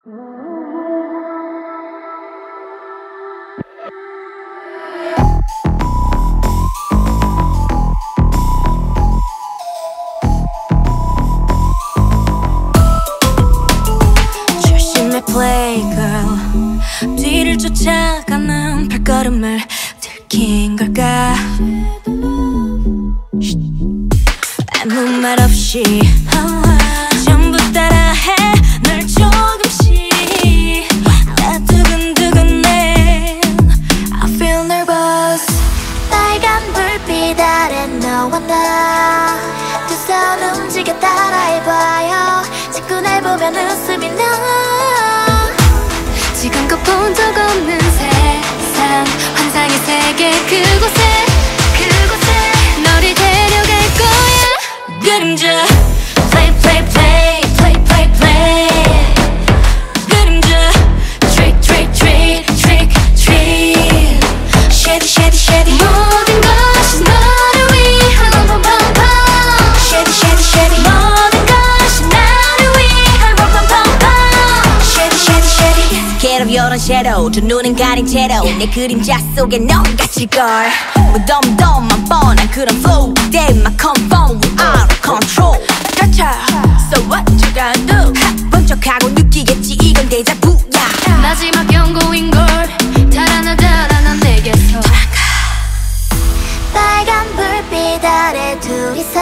조심해 playgirl, 뒤를 쫓아가는 발걸음을 들킨 걸까? 아무 말 없이 전부 따라해 널 조금씩. 나 두근두근해, I feel nervous. 빨간 불빛 아래 너와 나 두 손 움직여 따라해봐요. 자꾸 날 보면 웃음이 나. 지금껏 본 적 없는 세상, 환상의 세계 그곳에 너를 데려갈 거야. 그림자 play play play play play play. 그림자 trick trick trick trick trick. shady shady shady. 모든 것이 너를 위한 pom pom pom. shady shady shady. 모든 것이 나를 위한 pom pom pom. shady shady shady. Get up your own shadow, 두 눈은 가린 채로 내 그림자 속에 넌 갇힐걸. 무덤덤한 뻔한 그런 flow 그때 my confirm we out of control. 가차 so what you gonna do. 번쩍하고 느끼겠지 이건 데자부야. 마지막 경고인걸. 달아나 내게서 빨간 불빛 아래 둘이서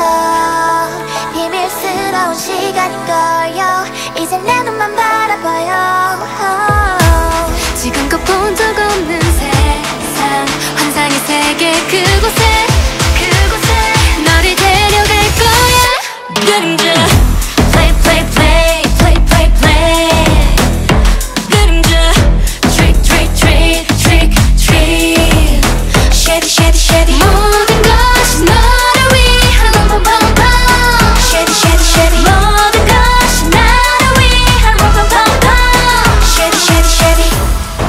비밀스러운 시간인걸요. 이제 내 눈만 바라봐요. 지금껏 본 적 없는 세상, 환상의 세계 그곳에 너를 데려갈 거야. 그림자 play play play play play play. 그림자 trick trick trick trick trick. shady shady shady. 모든 것이 너를 위한 pom pom pom. shady shady shady. 모든 것이 나를 위한 pom pom pom. shady shady shady.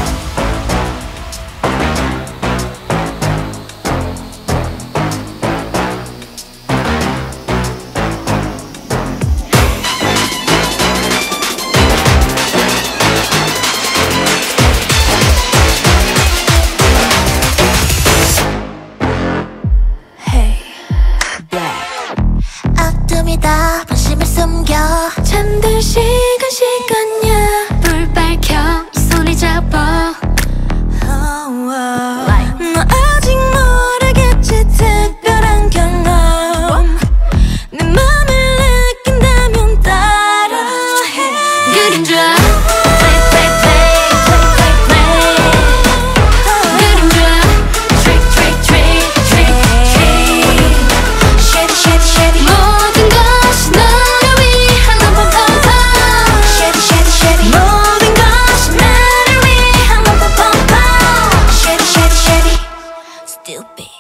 어둠이 다 본심을 숨겨. 잠들 시간이야. 불 밝혀 이 손을 잡아. 너 아직 모르겠지 특별한 경험. 내 맘을 느낀다면 따라해. 그림자 play play play play play play. 그림자 trick trick trick trick trick. shady shady shady. 모든 것이 너를 위한 pom pom pom. shady shady shady. 모든 것이 나를 위한 pom pom pom. shady shady shady. Stupid.